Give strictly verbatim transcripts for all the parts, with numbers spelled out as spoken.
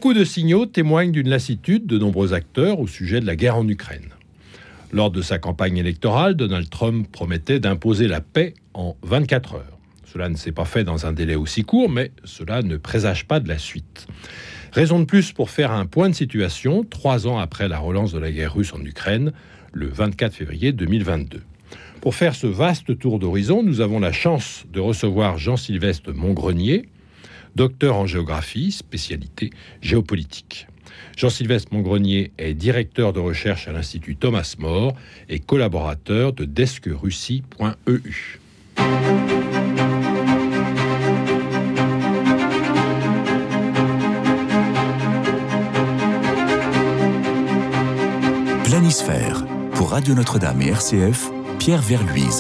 Beaucoup de signaux témoignent d'une lassitude de nombreux acteurs au sujet de la guerre en Ukraine. Lors de sa campagne électorale, Donald Trump promettait d'imposer la paix en vingt-quatre heures. Cela ne s'est pas fait dans un délai aussi court, mais cela ne présage pas de la suite. Raison de plus pour faire un point de situation, trois ans après la relance de la guerre russe en Ukraine, le vingt-quatre février deux mille vingt-deux. Pour faire ce vaste tour d'horizon, nous avons la chance de recevoir Jean-Sylvestre Mongrenier, docteur en géographie, spécialité géopolitique. Jean-Sylvestre Mongrenier est directeur de recherche à l'Institut Thomas More et collaborateur de desk russie point e u. Planisphère, pour Radio Notre-Dame et R C F, Pierre Verluise.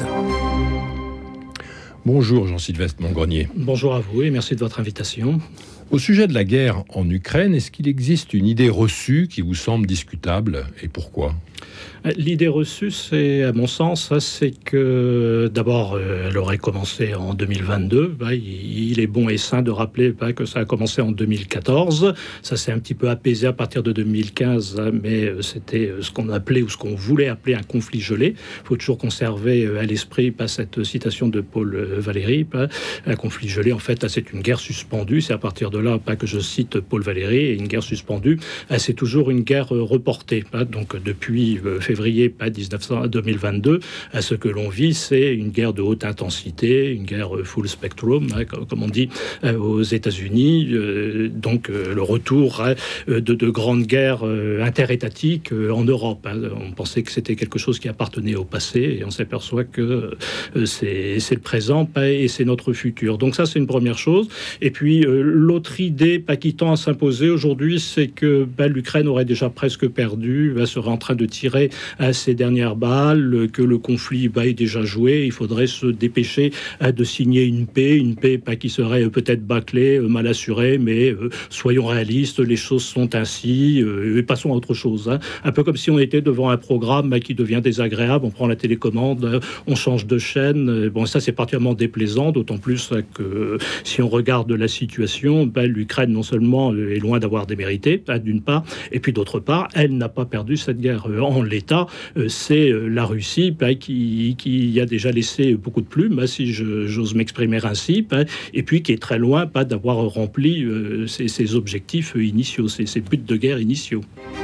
Bonjour Jean-Sylvestre Mongrenier. Bonjour à vous et merci de votre invitation. Au sujet de la guerre en Ukraine, est-ce qu'il existe une idée reçue qui vous semble discutable et pourquoi ? L'idée reçue, c'est, à mon sens, c'est que d'abord, elle aurait commencé en deux mille vingt-deux. Il est bon et sain de rappeler que ça a commencé en deux mille quatorze. Ça s'est un petit peu apaisé à partir de deux mille quinze, mais c'était ce qu'on appelait ou ce qu'on voulait appeler un conflit gelé. Il faut toujours conserver à l'esprit cette citation de Paul Valéry. Un conflit gelé, en fait, c'est une guerre suspendue. C'est à partir de là que je cite Paul Valéry. Et une guerre suspendue, c'est toujours une guerre reportée. Donc, depuis février deux mille vingt-deux, à ce que l'on vit, c'est une guerre de haute intensité, une guerre full spectrum, hein, comme on dit aux États-Unis. Euh, donc euh, le retour hein, de, de grandes guerres euh, interétatiques euh, en Europe. Hein. On pensait que c'était quelque chose qui appartenait au passé, et on s'aperçoit que euh, c'est, c'est le présent et c'est notre futur. Donc ça, c'est une première chose. Et puis euh, l'autre idée pas qui tend à s'imposer aujourd'hui, c'est que ben, l'Ukraine aurait déjà presque perdu, ben, serait en train de tirer à ces dernières balles, que le conflit bah, est déjà joué. Il faudrait se dépêcher à de signer une paix, une paix pas qui serait peut-être bâclée, mal assurée, mais euh, soyons réalistes, les choses sont ainsi, euh, et passons à autre chose. Hein. Un peu comme si on était devant un programme bah, qui devient désagréable, on prend la télécommande, on change de chaîne. Bon, ça c'est particulièrement déplaisant, d'autant plus que euh, si on regarde la situation, bah, l'Ukraine non seulement est loin d'avoir démérité, bah, d'une part, et puis d'autre part, elle n'a pas perdu cette guerre en l'état. C'est la Russie qui, qui a déjà laissé beaucoup de plumes, si je, j'ose m'exprimer ainsi, et puis qui est très loin pas d'avoir rempli ses, ses objectifs initiaux, ses, ses buts de guerre initiaux.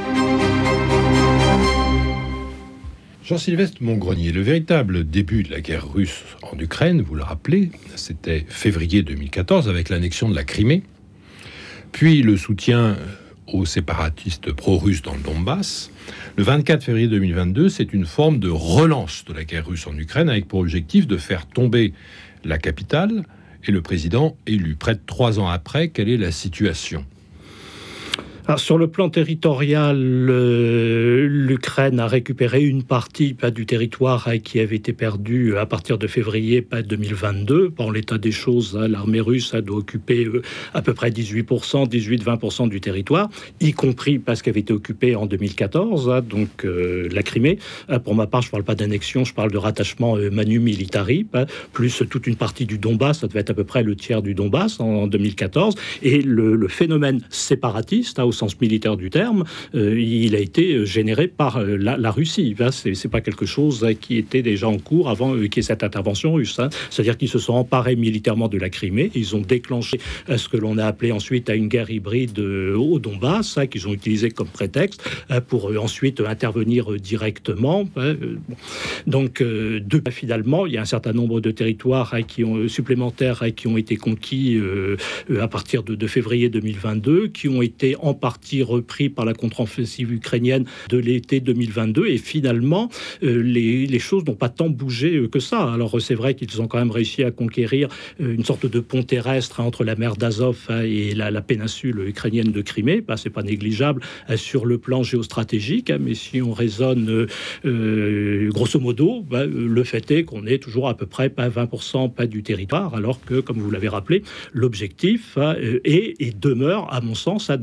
Jean-Sylvestre Mongrenier, le véritable début de la guerre russe en Ukraine, vous le rappelez, c'était février deux mille quatorze avec l'annexion de la Crimée, puis le soutien aux séparatistes pro-russes dans le Donbass. Le vingt-quatre février deux mille vingt-deux, c'est une forme de relance de la guerre russe en Ukraine avec pour objectif de faire tomber la capitale et le président élu. Près de trois ans après, quelle est la situation ? Alors, sur le plan territorial, euh, l'Ukraine a récupéré une partie pas, du territoire hein, qui avait été perdu à partir de février pas, deux mille vingt-deux. Par l'état des choses, hein, l'armée russe a doit occuper euh, à peu près dix-huit pour cent, dix-huit à vingt pour cent du territoire, y compris parce qu'elle avait été occupée en deux mille quatorze, hein, donc euh, la Crimée. Hein, pour ma part, je ne parle pas d'annexion, je parle de rattachement euh, manu militari, hein, plus toute une partie du Donbass, ça devait être à peu près le tiers du Donbass en, en deux mille quatorze. Et le, le phénomène séparatiste, hein, au sens militaire du terme, euh, il a été généré par euh, la, la Russie. Hein. C'est, c'est pas quelque chose hein, qui était déjà en cours avant euh, qu'il y ait cette intervention russe. Hein. C'est-à-dire qu'ils se sont emparés militairement de la Crimée, ils ont déclenché euh, ce que l'on a appelé ensuite à une guerre hybride euh, au Donbass, hein, qu'ils ont utilisé comme prétexte euh, pour euh, ensuite euh, intervenir euh, directement. Hein. Bon. Donc, euh, de, finalement, il y a un certain nombre de territoires hein, qui ont, euh, supplémentaires hein, qui ont été conquis euh, euh, à partir de, de février deux mille vingt-deux, qui ont été en partie repris par la contre-offensive ukrainienne de l'été deux mille vingt-deux, et finalement euh, les, les choses n'ont pas tant bougé euh, que ça. Alors c'est vrai qu'ils ont quand même réussi à conquérir euh, une sorte de pont terrestre hein, entre la mer d'Azov hein, et la, la péninsule ukrainienne de Crimée. Bah, c'est pas négligeable hein, sur le plan géostratégique, hein, mais si on raisonne euh, euh, grosso modo, bah, le fait est qu'on est toujours à peu près pas vingt pour cent pas du territoire, alors que, comme vous l'avez rappelé, l'objectif hein, est et demeure, à mon sens, hein, de s'emparer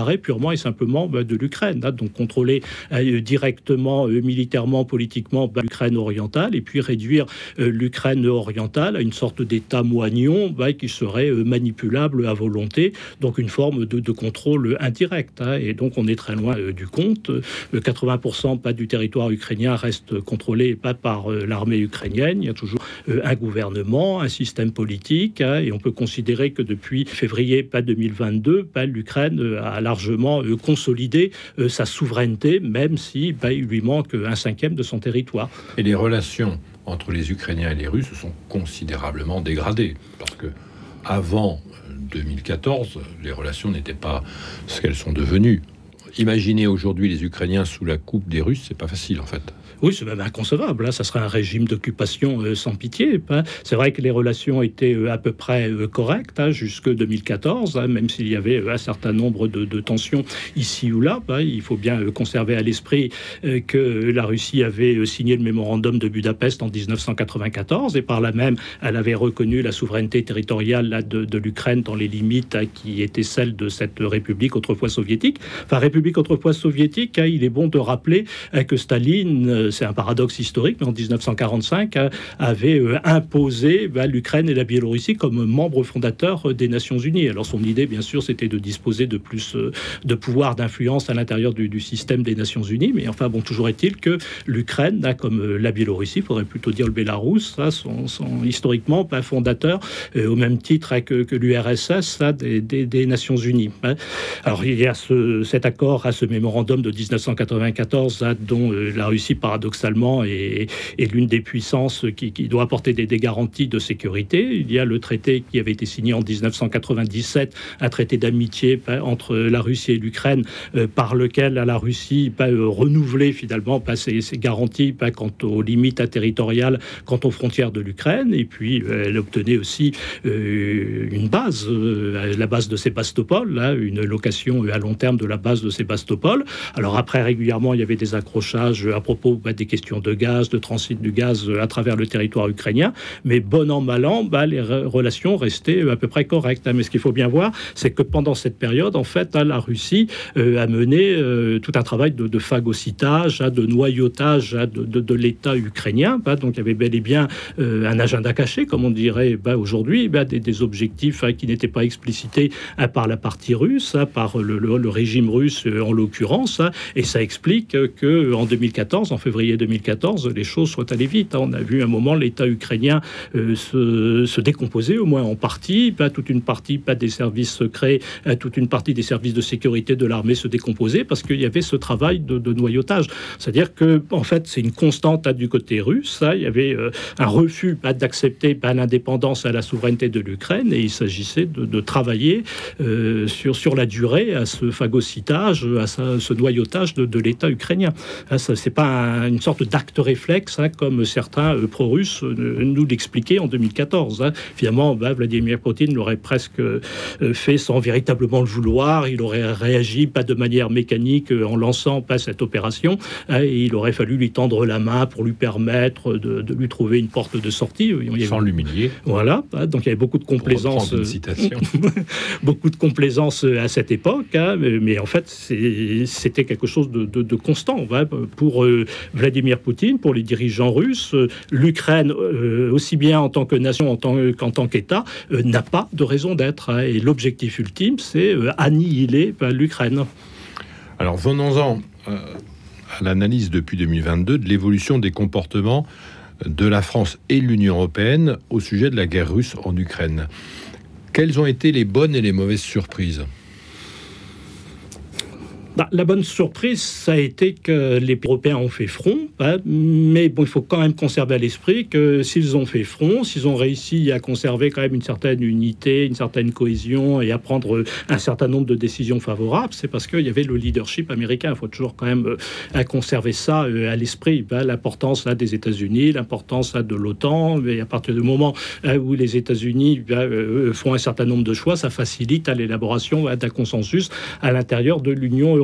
s'emparer purement et simplement bah, de l'Ukraine, hein, donc contrôler euh, directement, euh, militairement, politiquement bah, l'Ukraine orientale, et puis réduire euh, l'Ukraine orientale à une sorte d'État moignon bah, qui serait euh, manipulable à volonté, donc une forme de, de contrôle indirect. Hein, et donc on est très loin euh, du compte. Euh, quatre-vingts pour cent pas du territoire ukrainien reste contrôlé pas par euh, l'armée ukrainienne. Il y a toujours euh, un gouvernement, un système politique, hein, et on peut considérer que depuis février pas deux mille vingt-deux, pas l'Ukraine euh, a largement euh, consolidé euh, sa souveraineté, même si bah, il lui manque un cinquième de son territoire. Et les relations entre les Ukrainiens et les Russes se sont considérablement dégradées, parce que avant deux mille quatorze, les relations n'étaient pas ce qu'elles sont devenues. Imaginer aujourd'hui les Ukrainiens sous la coupe des Russes, c'est pas facile en fait. Oui, c'est même inconcevable. Là, ça serait un régime d'occupation euh, sans pitié. Hein. C'est vrai que les relations étaient euh, à peu près euh, correctes hein, jusque deux mille quatorze, hein, même s'il y avait euh, un certain nombre de, de tensions ici ou là. Hein. Il faut bien euh, conserver à l'esprit euh, que la Russie avait euh, signé le mémorandum de Budapest en dix-neuf cent quatre-vingt-quatorze, et par là même, elle avait reconnu la souveraineté territoriale là, de, de l'Ukraine dans les limites hein, qui étaient celles de cette République autrefois soviétique. Enfin, République autrefois soviétique, hein, il est bon de rappeler hein, que Staline... Euh, c'est un paradoxe historique, mais en dix-neuf cent quarante-cinq, avait imposé bah, l'Ukraine et la Biélorussie comme membres fondateurs des Nations Unies. Alors son idée, bien sûr, c'était de disposer de plus de pouvoir, d'influence à l'intérieur du, du système des Nations Unies. Mais enfin, bon, toujours est-il que l'Ukraine, là, comme la Biélorussie, il faudrait plutôt dire le Bélarus, ça, sont, sont historiquement pas fondateurs, euh, au même titre hein, que, que l'U R S S ça, des, des, des Nations Unies. Hein. Alors il y a ce, cet accord, à ce mémorandum de dix-neuf cent quatre-vingt-quatorze, hein, dont euh, la Russie, paradoxalement, est, est l'une des puissances qui, qui doit apporter des, des garanties de sécurité. Il y a le traité qui avait été signé en dix-neuf cent quatre-vingt-dix-sept, un traité d'amitié bah, entre la Russie et l'Ukraine, euh, par lequel la Russie bah, euh, renouvelait finalement bah, ses, ses garanties bah, quant aux limites territoriales, quant aux frontières de l'Ukraine. Et puis, euh, elle obtenait aussi euh, une base, euh, la base de Sébastopol, là, une location à long terme de la base de Sébastopol. Alors après, régulièrement, il y avait des accrochages à propos bah, des questions de gaz, de transit du gaz à travers le territoire ukrainien, mais bon an, mal an, bah, les re- relations restaient à peu près correctes. Hein. Mais ce qu'il faut bien voir, c'est que pendant cette période, en fait, hein, la Russie euh, a mené euh, tout un travail de, de phagocytage, hein, de noyautage hein, de, de, de l'État ukrainien. Bah, donc il y avait bel et bien euh, un agenda caché, comme on dirait bah, aujourd'hui, bah, des, des objectifs hein, qui n'étaient pas explicités hein, par la partie russe, hein, par le, le, le régime russe euh, en l'occurrence, hein, et ça explique euh, que en deux mille quatorze, en février deux mille quatorze, les choses soient allées vite. Hein. On a vu un moment l'État ukrainien euh, se, se décomposer, au moins en partie, pas toute une partie, pas des services secrets, euh, toute une partie des services de sécurité de l'armée se décomposer parce qu'il y avait ce travail de, de noyautage. C'est-à-dire que, en fait, c'est une constante hein, du côté russe. Hein. Il y avait euh, un refus hein, d'accepter hein, l'indépendance et la souveraineté de l'Ukraine, et il s'agissait de, de travailler euh, sur, sur la durée à ce phagocytage, à ce, ce noyautage de, de l'État ukrainien. Hein, ça, c'est pas un, une sorte d'acte réflexe, hein, comme certains euh, pro-russes euh, nous l'expliquaient en deux mille quatorze. Hein. Finalement, bah, Vladimir Poutine l'aurait presque euh, fait sans véritablement le vouloir. Il aurait réagi pas de manière mécanique euh, en lançant pas cette opération. Hein, et il aurait fallu lui tendre la main pour lui permettre de, de lui trouver une porte de sortie. Sans l'humilier. Voilà. Hein, donc il y avait beaucoup de complaisance. Une citation. beaucoup de complaisance à cette époque. Hein, mais, mais en fait, c'est, c'était quelque chose de, de, de constant. Hein, pour euh, Vladimir Poutine, pour les dirigeants russes, euh, l'Ukraine, euh, aussi bien en tant que nation en tant, euh, qu'en tant qu'État, euh, n'a pas de raison d'être. Hein, et l'objectif ultime, c'est euh, annihiler bah, l'Ukraine. Alors venons-en euh, à l'analyse depuis deux mille vingt-deux de l'évolution des comportements de la France et de l'Union européenne au sujet de la guerre russe en Ukraine. Quelles ont été les bonnes et les mauvaises surprises ? Bah, la bonne surprise, ça a été que les Européens ont fait front, hein, mais bon, il faut quand même conserver à l'esprit que s'ils ont fait front, s'ils ont réussi à conserver quand même une certaine unité, une certaine cohésion et à prendre un certain nombre de décisions favorables, c'est parce qu'il y avait le leadership américain. Il faut toujours quand même euh, conserver ça euh, à l'esprit. Bah, l'importance là, des États-Unis, l'importance là, de l'OTAN, et à partir du moment euh, où les États-Unis bah, euh, font un certain nombre de choix, ça facilite à l'élaboration bah, d'un consensus à l'intérieur de l'Union européenne.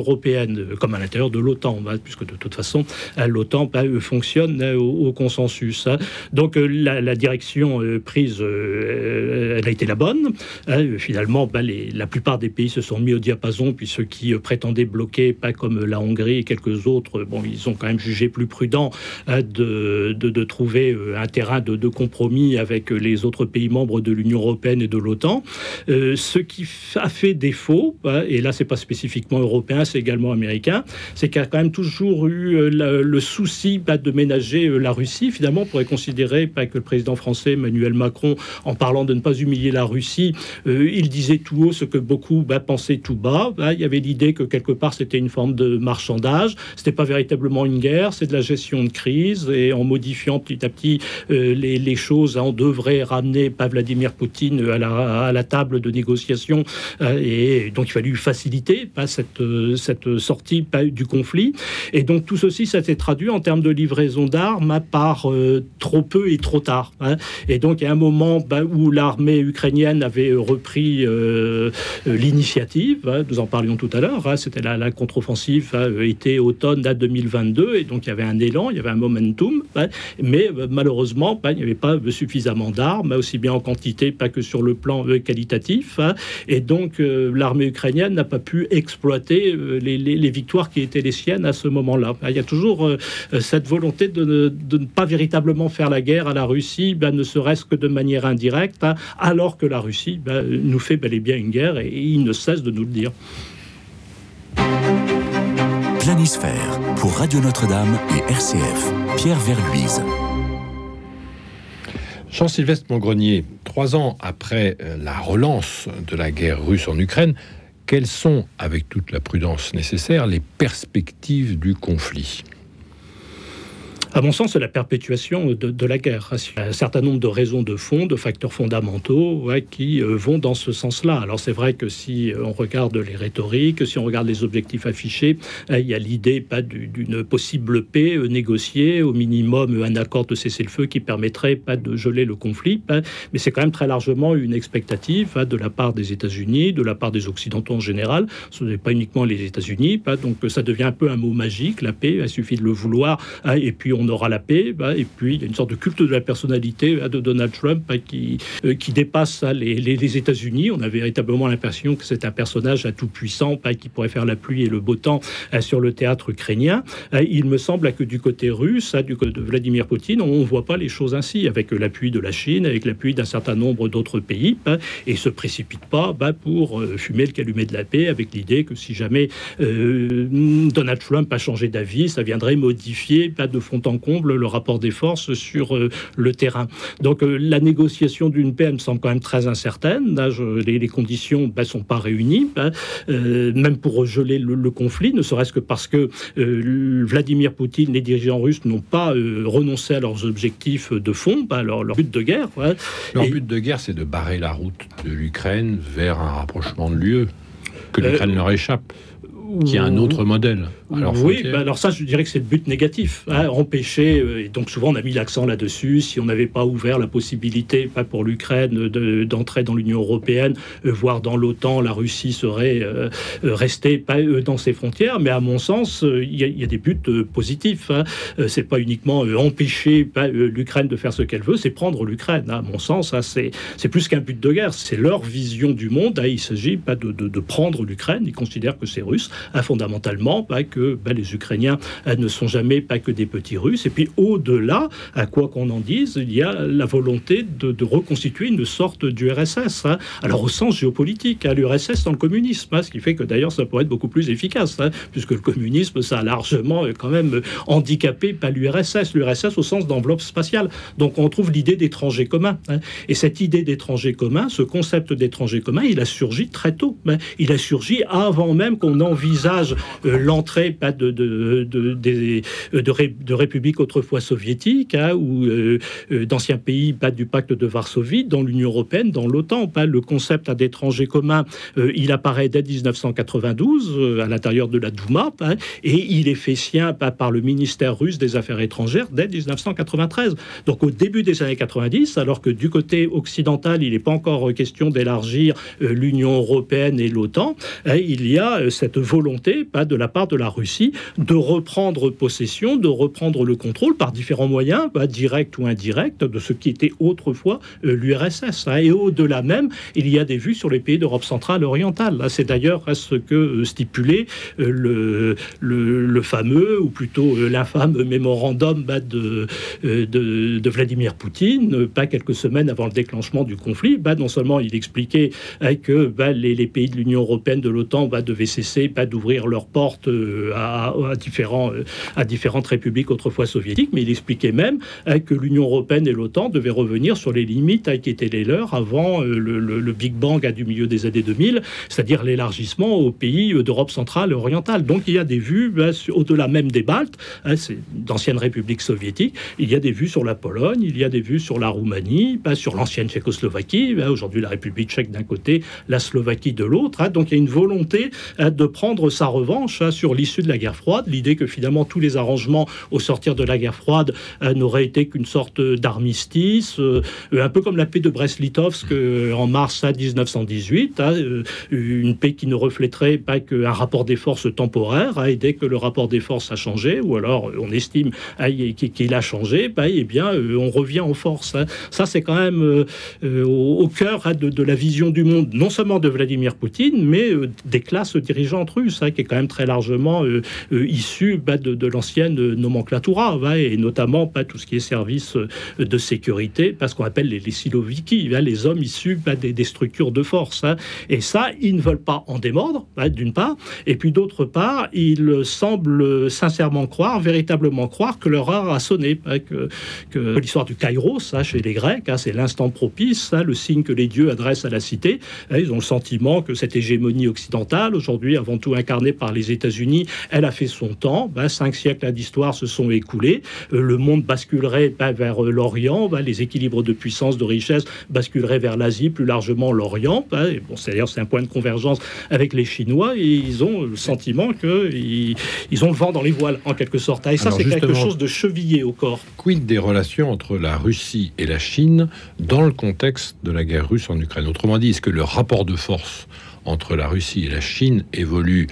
européenne comme à l'intérieur de l'OTAN, hein, puisque de toute façon, hein, l'OTAN hein, fonctionne hein, au, au consensus. Hein. Donc euh, la, la direction euh, prise, euh, elle a été la bonne. Hein. Finalement, bah, les, la plupart des pays se sont mis au diapason, puis ceux qui euh, prétendaient bloquer, pas comme la Hongrie et quelques autres, bon, ils ont quand même jugé plus prudent hein, de, de, de trouver euh, un terrain de, de compromis avec les autres pays membres de l'Union européenne et de l'OTAN. Euh, ce qui a fait défaut, hein, et là c'est pas spécifiquement européen, c'est également américain, c'est qu'il y a quand même toujours eu euh, la, le souci bah, de ménager euh, la Russie. Finalement, on pourrait considérer pas que le président français Emmanuel Macron, en parlant de ne pas humilier la Russie, euh, il disait tout haut ce que beaucoup bah, pensaient tout bas. Bah, il y avait l'idée que quelque part c'était une forme de marchandage, c'était pas véritablement une guerre, c'est de la gestion de crise, et en modifiant petit à petit euh, les, les choses, hein, on devrait ramener pas Vladimir Poutine à la, à la table de négociation, euh, et donc il fallut faciliter pas cette, cette sortie pas, du conflit. Et donc tout ceci, ça s'est traduit en termes de livraison d'armes par euh, trop peu et trop tard. Hein. Et donc il y a un moment bah, où l'armée ukrainienne avait repris euh, l'initiative, hein, nous en parlions tout à l'heure, hein, c'était la, la contre-offensive hein, été-automne deux mille vingt-deux, et donc il y avait un élan, il y avait un momentum, hein, mais euh, malheureusement bah, il n'y avait pas suffisamment d'armes, aussi bien en quantité pas que sur le plan euh, qualitatif, hein, et donc euh, l'armée ukrainienne n'a pas pu exploiter euh, les, les, les victoires qui étaient les siennes à ce moment-là. Il y a toujours euh, cette volonté de ne, de ne pas véritablement faire la guerre à la Russie, ben, ne serait-ce que de manière indirecte, hein, alors que la Russie ben, nous fait bel et bien une guerre, et, et il ne cesse de nous le dire. Planisphère, pour Radio Notre-Dame et R C F, Pierre Verluise. Jean-Sylvestre Mongrenier, trois ans après la relance de la guerre russe en Ukraine, quelles sont, avec toute la prudence nécessaire, les perspectives du conflit ? À mon sens, c'est la perpétuation de, de la guerre. Il y a un certain nombre de raisons de fond, de facteurs fondamentaux ouais, qui euh, vont dans ce sens-là. Alors c'est vrai que si on regarde les rhétoriques, si on regarde les objectifs affichés, euh, il y a l'idée pas du, d'une possible paix euh, négociée, au minimum un accord de cessez-le-feu qui permettrait pas de geler le conflit. Pas, mais c'est quand même très largement une expectative hein, de la part des États-Unis, de la part des Occidentaux en général. Ce n'est pas uniquement les États-Unis. Pas, donc ça devient un peu un mot magique, la paix. Il suffit de le vouloir hein, et puis on aura la paix, bah, et puis il y a une sorte de culte de la personnalité bah, de Donald Trump bah, qui, euh, qui dépasse bah, les, les, les États-Unis. On a véritablement l'impression que c'est un personnage tout puissant bah, qui pourrait faire la pluie et le beau temps bah, sur le théâtre ukrainien. Bah, il me semble bah, que du côté russe, bah, du côté de Vladimir Poutine, on ne voit pas les choses ainsi, avec l'appui de la Chine, avec l'appui d'un certain nombre d'autres pays, bah, et ne se précipite pas bah, pour euh, fumer le calumet de la paix, avec l'idée que si jamais euh, Donald Trump a changé d'avis, ça viendrait modifier bah, de fond en comble le rapport des forces sur euh, le terrain. Donc euh, la négociation d'une paix, elle me semble quand même très incertaine. Là, je, les, les conditions ne bah, sont pas réunies, bah, euh, même pour geler le, le conflit, ne serait-ce que parce que euh, Vladimir Poutine, les dirigeants russes n'ont pas euh, renoncé à leurs objectifs de fond, bah, leur, leur but de guerre. Ouais. Leur Et, but de guerre, c'est de barrer la route de l'Ukraine vers un rapprochement de l'U E, que l'Ukraine euh, leur échappe. Qui a un autre modèle. Alors, oui, bah alors ça, je dirais que c'est le but négatif. Hein, empêcher, euh, et donc souvent on a mis l'accent là-dessus, si on n'avait pas ouvert la possibilité pas pour l'Ukraine de, d'entrer dans l'Union européenne, euh, voire dans l'OTAN, la Russie serait euh, restée pas, euh, dans ses frontières. Mais à mon sens, il euh, y, y a des buts euh, positifs. Hein. Euh, c'est pas uniquement euh, empêcher pas, euh, l'Ukraine de faire ce qu'elle veut, c'est prendre l'Ukraine. Hein. À mon sens, hein, c'est, c'est plus qu'un but de guerre, c'est leur vision du monde. Hein. Il s'agit pas de, de, de prendre l'Ukraine, ils considèrent que c'est russe. Hein, fondamentalement, bah, que bah, les Ukrainiens euh, ne sont jamais pas que des petits Russes. Et puis au-delà, à quoi qu'on en dise, il y a la volonté de, de reconstituer une sorte d'U R S S. Hein. Alors au sens géopolitique, hein, l'U R S S dans le communisme, hein, ce qui fait que d'ailleurs ça pourrait être beaucoup plus efficace, hein, puisque le communisme, ça a largement euh, quand même handicapé pas l'U R S S, l'U R S S au sens d'enveloppe spatiale. Donc on trouve l'idée d'étranger commun. Hein. Et cette idée d'étranger commun, ce concept d'étranger commun, il a surgi très tôt. Hein. Il a surgi avant même qu'on envisage euh, l'entrée pas de, de, de, de, de, ré, de républiques autrefois soviétiques hein, ou euh, d'anciens pays pas du pacte de Varsovie dans l'Union européenne, dans l'OTAN. Pas le concept d'étranger commun, euh, il apparaît dès dix-neuf cent quatre-vingt-douze euh, à l'intérieur de la Douma hein, et il est fait sien pas par le ministère russe des Affaires étrangères dès dix-neuf cent quatre-vingt-treize. Donc au début des années quatre-vingt-dix, alors que du côté occidental, il n'est pas encore question d'élargir euh, l'Union européenne et l'OTAN, hein, il y a euh, cette volonté volonté pas, de la part de la Russie de reprendre possession, de reprendre le contrôle par différents moyens, pas, directs ou indirects, de ce qui était autrefois euh, l'U R S S. Hein. Et au-delà même, il y a des vues sur les pays d'Europe centrale et orientale. Là, c'est d'ailleurs ce que euh, stipulait euh, le, le, le fameux, ou plutôt euh, l'infâme mémorandum bah, de, euh, de, de Vladimir Poutine, euh, pas quelques semaines avant le déclenchement du conflit. Bah, non seulement il expliquait euh, que bah, les, les pays de l'Union européenne, de l'OTAN, bah, devaient cesser bah, d'ouvrir leurs portes euh, à, à, différents, euh, à différentes républiques autrefois soviétiques, mais il expliquait même euh, que l'Union européenne et l'OTAN devaient revenir sur les limites euh, qui étaient les leurs avant euh, le, le, le Big Bang euh, du milieu des années deux mille, c'est-à-dire l'élargissement aux pays euh, d'Europe centrale et orientale. Donc il y a des vues, bah, au-delà même des Baltes, hein, c'est d'anciennes républiques soviétiques, il y a des vues sur la Pologne, il y a des vues sur la Roumanie, bah, sur l'ancienne Tchécoslovaquie, bah, aujourd'hui la République tchèque d'un côté, la Slovaquie de l'autre. Hein, donc il y a une volonté hein, de prendre sa revanche hein, sur l'issue de la guerre froide, l'idée que finalement tous les arrangements au sortir de la guerre froide hein, n'auraient été qu'une sorte d'armistice, euh, un peu comme la paix de Brest-Litovsk euh, en mars hein, dix-neuf cent dix-huit, hein, euh, une paix qui ne reflèterait pas qu'un rapport des forces temporaire, hein, et dès que le rapport des forces a changé, ou alors on estime hein, qu'il a changé, bah, eh bien euh, on revient en force. Hein. Ça c'est quand même euh, euh, au, au cœur hein, de, de la vision du monde, non seulement de Vladimir Poutine, mais euh, des classes dirigeantes russes, hein, qui est quand même très largement euh, euh, issue bah, de, de l'ancienne nomenclatura, hein, et notamment pas bah, tout ce qui est service euh, de sécurité, parce qu'on appelle les, les siloviki, hein, les hommes issus bah, des, des structures de force. Hein. Et ça, ils ne veulent pas en démordre, hein, d'une part, et puis d'autre part, ils semblent sincèrement croire, véritablement croire que leur heure a sonné, hein, que, que l'histoire du Kairos, hein, chez les Grecs, hein, c'est l'instant propice, hein, le signe que les dieux adressent à la cité. Hein, ils ont le sentiment que cette hégémonie occidentale, aujourd'hui avant tout incarnée par les États-Unis, elle a fait son temps. Ben, cinq siècles d'histoire se sont écoulés. Euh, le monde basculerait ben, vers euh, l'Orient. Ben, les équilibres de puissance, de richesse basculeraient vers l'Asie, plus largement l'Orient. Ben, et bon, c'est, d'ailleurs, c'est un point de convergence avec les Chinois. Et ils ont le sentiment qu'ils ils ont le vent dans les voiles, en quelque sorte. Et ça, alors, c'est quelque chose de chevillé au corps. Quid des relations entre la Russie et la Chine dans le contexte de la guerre russe en Ukraine? Autrement dit, est-ce que le rapport de force entre la Russie et la Chine évolue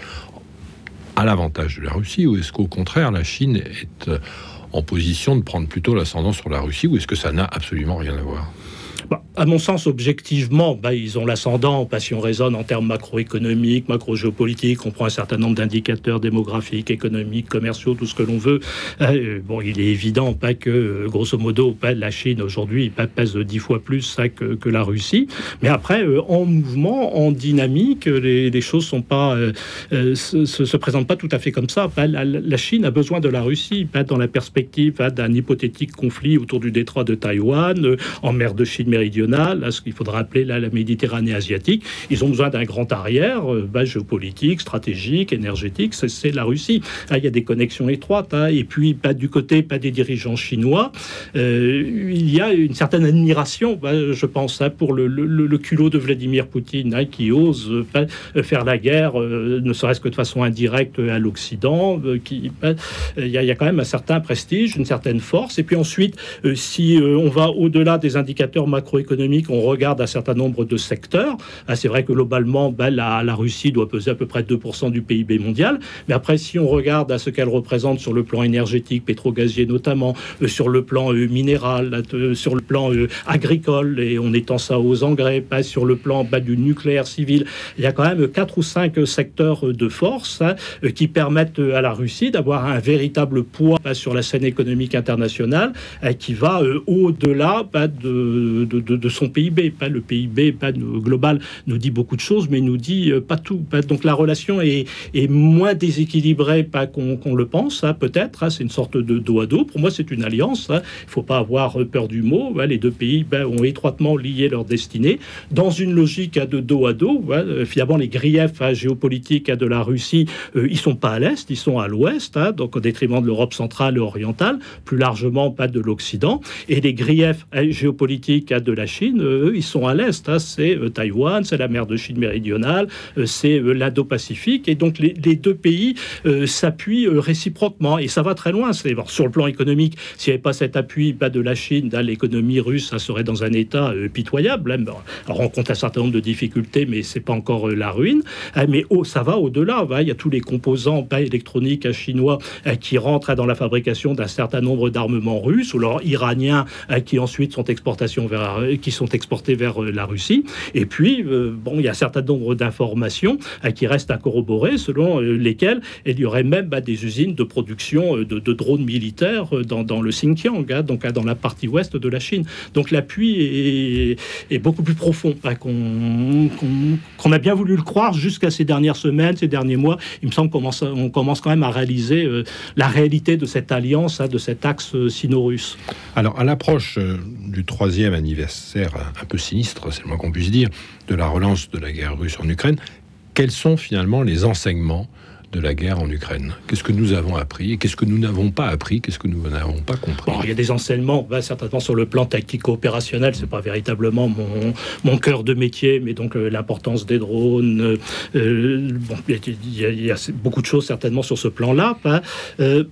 à l'avantage de la Russie, ou est-ce qu'au contraire la Chine est en position de prendre plutôt l'ascendant sur la Russie, ou est-ce que ça n'a absolument rien à voir? Bah, à mon sens, objectivement, bah, ils ont l'ascendant. Bah, si on raisonne en termes macroéconomiques, macro-géopolitiques, on prend un certain nombre d'indicateurs démographiques, économiques, commerciaux, tout ce que l'on veut. Euh, bon, il est évident pas que, grosso modo, bah, la Chine aujourd'hui bah, pèse dix fois plus ça que, que la Russie. Mais après, euh, en mouvement, en dynamique, les, les choses sont pas, euh, euh, se, se, se présentent pas tout à fait comme ça. Bah, la, la Chine a besoin de la Russie, bah, dans la perspective bah, d'un hypothétique conflit autour du détroit de Taïwan, euh, en mer de Chine méridionale, là, ce qu'il faudra appeler là, la Méditerranée asiatique. Ils ont besoin d'un grand arrière, euh, bah, géopolitique, stratégique, énergétique, c'est, c'est la Russie. Ah, il y a des connexions étroites, hein, et puis pas du côté pas des dirigeants chinois, euh, il y a une certaine admiration, bah, je pense, hein, pour le, le, le culot de Vladimir Poutine, hein, qui ose euh, faire la guerre, euh, ne serait-ce que de façon indirecte à l'Occident. Euh, qui, bah, il y a, il y a quand même un certain prestige, une certaine force. Et puis ensuite, euh, si euh, on va au-delà des indicateurs macroéconomiques, on regarde un certain nombre de secteurs. Ah, c'est vrai que globalement, ben, la, la Russie doit peser à peu près deux pour cent du P I B mondial. Mais après, si on regarde à ce qu'elle représente sur le plan énergétique, pétro-gazier notamment, euh, sur le plan euh, minéral, euh, sur le plan euh, agricole, et on étend ça aux engrais, pas sur le plan ben, du nucléaire civil, il y a quand même quatre ou cinq secteurs de force hein, qui permettent à la Russie d'avoir un véritable poids ben, sur la scène économique internationale euh, qui va euh, au-delà ben, de De, de, de son P I B. Pas le P I B pas global nous dit beaucoup de choses, mais nous dit euh, pas tout. Pas, donc la relation est, est moins déséquilibrée pas qu'on, qu'on le pense, hein, peut-être. Hein, c'est une sorte de dos à dos. Pour moi, c'est une alliance. Hein. Il ne faut pas avoir peur du mot. Hein, les deux pays ben, ont étroitement lié leur destinée dans une logique hein, de dos à dos. Hein. Finalement, les griefs hein, géopolitiques hein, de la Russie, euh, ils sont pas à l'est, ils sont à l'ouest, hein, donc au détriment de l'Europe centrale et orientale, plus largement pas de l'Occident. Et les griefs hein, géopolitiques de la Chine, eux, ils sont à l'est. Hein, c'est euh, Taïwan, c'est la mer de Chine méridionale, euh, c'est euh, l'Indo-Pacifique. Et donc, les, les deux pays euh, s'appuient euh, réciproquement. Et ça va très loin. C'est, bon, sur le plan économique, s'il n'y avait pas cet appui pas de la Chine, là, l'économie russe, ça serait dans un état euh, pitoyable. Hein. Alors, on rencontre un certain nombre de difficultés, mais c'est pas encore euh, la ruine. Hein, mais oh, ça va au-delà. Hein. Il y a tous les composants pas électroniques chinois hein, qui rentrent hein, dans la fabrication d'un certain nombre d'armements russes, ou alors iraniens hein, qui ensuite sont, exportations vers, euh, qui sont exportés vers euh, la Russie. Et puis, euh, bon, il y a un certain nombre d'informations hein, qui restent à corroborer, selon euh, lesquelles il y aurait même bah, des usines de production euh, de, de drones militaires euh, dans, dans le Xinjiang, hein, donc hein, dans la partie ouest de la Chine. Donc l'appui est, est beaucoup plus profond hein, qu'on, qu'on, qu'on a bien voulu le croire jusqu'à ces dernières semaines, ces derniers mois. Il me semble qu'on commence, on commence quand même à réaliser euh, la réalité de cette alliance, hein, de cet axe euh, sino-russe. Alors, à l'approche euh, du troisième anniversaire, un peu sinistre, c'est le moins qu'on puisse dire, de la relance de la guerre russe en Ukraine, quels sont finalement les enseignements de la guerre en Ukraine? Qu'est-ce que nous avons appris et qu'est-ce que nous n'avons pas appris? Qu'est-ce que nous n'avons pas compris? Bon, il y a des enseignements, bah, certainement sur le plan tactico-opérationnel, c'est pas véritablement mon, mon cœur de métier, mais donc euh, l'importance des drones, euh, bon, il y, a, il y a beaucoup de choses certainement sur ce plan-là. Hein. Euh,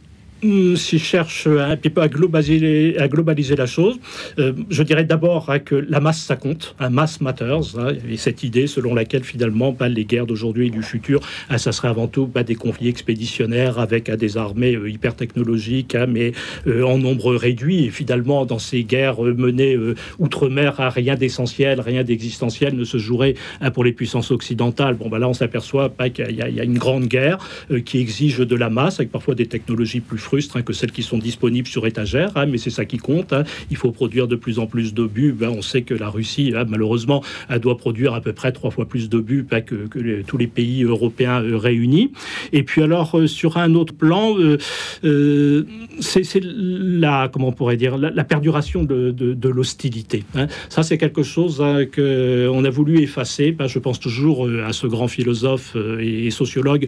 Si je cherche un petit peu à globaliser, à globaliser la chose, euh, je dirais d'abord hein, que la masse, ça compte. Un mass matters. Hein, et cette idée selon laquelle, finalement, bah, les guerres d'aujourd'hui et du futur, hein, ça serait avant tout bah, des conflits expéditionnaires avec hein, des armées euh, hyper technologiques, hein, mais euh, en nombre réduit. Et finalement, dans ces guerres euh, menées euh, outre-mer, hein, rien d'essentiel, rien d'existentiel ne se jouerait hein, pour les puissances occidentales. Bon, bah, là, on s'aperçoit bah, qu'il y a, il y a une grande guerre euh, qui exige de la masse, avec parfois des technologies plus Hein, que celles qui sont disponibles sur étagère, hein, mais c'est ça qui compte. Hein. Il faut produire de plus en plus d'obus. Ben, on sait que la Russie, hein, malheureusement, elle doit produire à peu près trois fois plus d'obus ben, que, que les, tous les pays européens euh, réunis. Et puis alors, euh, sur un autre plan, euh, euh, c'est, c'est la, comment on pourrait dire, la, la perduration de, de, de l'hostilité. Hein. Ça, c'est quelque chose hein, qu'on a voulu effacer. Ben, je pense toujours euh, à ce grand philosophe euh, et sociologue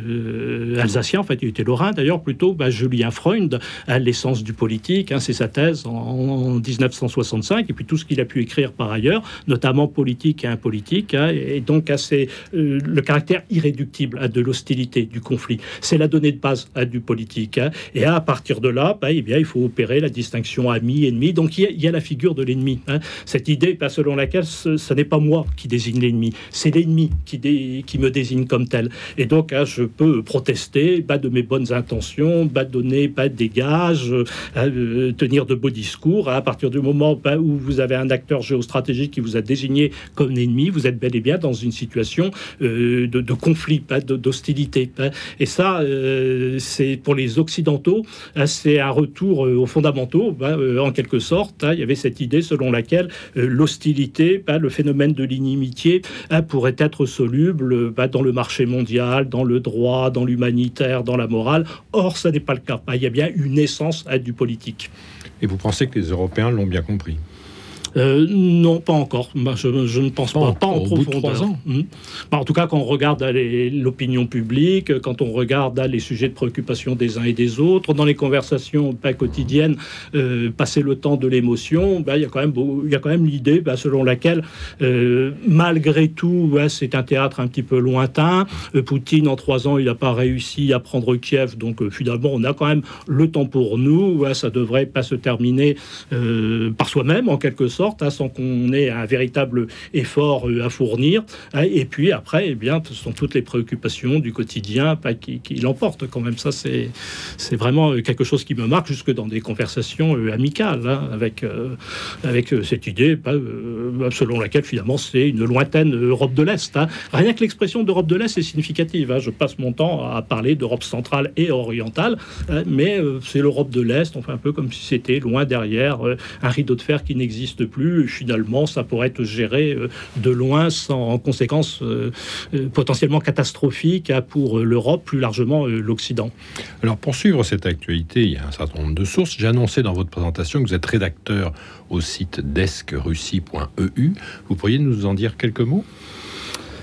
euh, alsacien, en fait, il était lorrain d'ailleurs, plutôt, ben, Julien Freund, hein, l'essence du politique, hein, c'est sa thèse en, en dix-neuf cent soixante-cinq, et puis tout ce qu'il a pu écrire par ailleurs, notamment politique et impolitique, hein, et donc hein, c'est euh, le caractère irréductible hein, de l'hostilité, du conflit. C'est la donnée de base hein, du politique. Hein, et à partir de là, bah, eh bien, il faut opérer la distinction ami-ennemi. Donc il y, y a la figure de l'ennemi. Hein, cette idée bah, selon laquelle ce, ce n'est pas moi qui désigne l'ennemi, c'est l'ennemi qui, dé, qui me désigne comme tel. Et donc hein, je peux protester bah, de mes bonnes intentions, bah, donner pas des gages, euh, tenir de beaux discours. À partir du moment bah, où vous avez un acteur géostratégique qui vous a désigné comme ennemi, vous êtes bel et bien dans une situation euh, de, de conflit, pas de, d'hostilité. Hein. Et ça, euh, c'est pour les Occidentaux, hein, c'est un retour euh, aux fondamentaux. Bah, euh, en quelque sorte, hein, il y avait cette idée selon laquelle euh, l'hostilité, bah, le phénomène de l'inimitié, hein, pourrait être soluble bah, dans le marché mondial, dans le droit, dans l'humanitaire, dans la morale. Or, ça n'est pas le cas. Il y a bien une essence hein, du politique. Et vous pensez que les Européens l'ont bien compris? Euh, non, pas encore. Bah, je, je ne pense pas. Oh, pas en au bout de profondeur. trois ans. Mmh. Bah, en tout cas, quand on regarde les, l'opinion publique, quand on regarde les sujets de préoccupation des uns et des autres, dans les conversations pas quotidiennes, euh, passer le temps de l'émotion, bah, il y a quand même, beau, il y a quand même l'idée bah, selon laquelle, euh, malgré tout, ouais, c'est un théâtre un petit peu lointain. Euh, Poutine, en trois ans, il n'a pas réussi à prendre Kiev, donc euh, finalement, on a quand même le temps pour nous. Ouais, ça devrait pas se terminer euh, par soi-même, en quelque sorte. Hein, sans qu'on ait un véritable effort euh, à fournir. Hein, et puis après, eh bien, ce sont toutes les préoccupations du quotidien bah, qui, qui l'emportent quand même. Ça, c'est, c'est vraiment quelque chose qui me marque jusque dans des conversations euh, amicales, hein, avec, euh, avec euh, cette idée bah, euh, selon laquelle finalement c'est une lointaine Europe de l'Est. Hein. Rien que l'expression d'Europe de l'Est est significative. Hein. Je passe mon temps à parler d'Europe centrale et orientale, hein, mais euh, c'est l'Europe de l'Est, on fait un peu comme si c'était loin derrière euh, un rideau de fer qui n'existe plus. Finalement, ça pourrait être géré euh, de loin sans conséquences euh, euh, potentiellement catastrophiques hein, pour euh, l'Europe, plus largement euh, l'Occident. Alors, pour suivre cette actualité, il y a un certain nombre de sources. J'ai annoncé dans votre présentation que vous êtes rédacteur au site desk russie point e u. Vous pourriez nous en dire quelques mots ?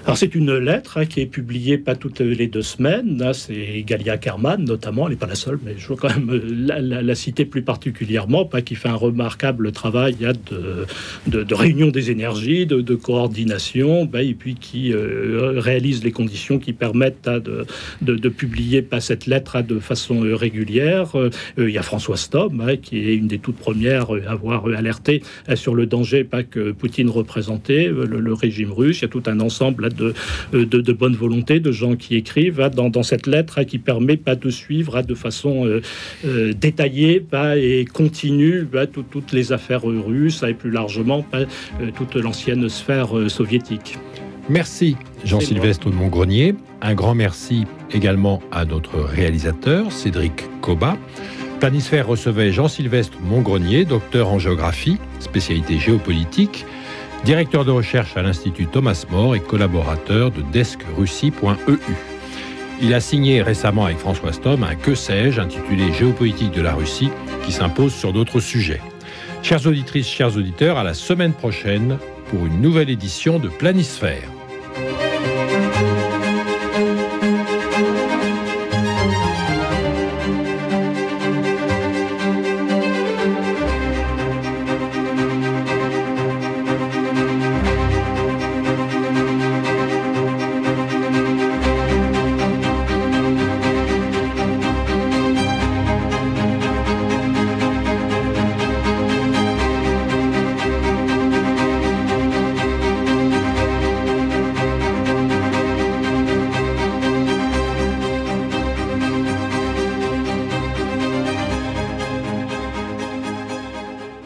Alors c'est une lettre hein, qui est publiée pas toutes les deux semaines. Hein, c'est Galia Kerman notamment, elle n'est pas la seule, mais je veux quand même la, la, la citer plus particulièrement, pas qui fait un remarquable travail hein, de, de, de réunion des énergies, de, de coordination, bah, et puis qui euh, réalise les conditions qui permettent hein, de, de, de publier pas cette lettre hein, de façon euh, régulière. Euh, il y a François Stomm hein, qui est une des toutes premières à avoir alerté hein, sur le danger pas que Poutine représentait, le, le régime russe. Il y a tout un ensemble hein, de, de, de bonne volonté, de gens qui écrivent hein, dans, dans cette lettre hein, qui permet pas de suivre hein, de façon euh, euh, détaillée bah, et continue bah, tout, toutes les affaires russes et plus largement bah, euh, toute l'ancienne sphère euh, soviétique. Merci Jean-Sylvestre de Montgrenier. Un grand merci également à notre réalisateur Cédric Cobat. Planisphère recevait Jean-Sylvestre Montgrenier, docteur en géographie, spécialité géopolitique, directeur de recherche à l'Institut Thomas More et collaborateur de desk russie point e u. Il a signé récemment avec François Stomm un Que sais-je intitulé Géopolitique de la Russie qui s'impose sur d'autres sujets. Chères auditrices, chers auditeurs, à la semaine prochaine pour une nouvelle édition de Planisphère.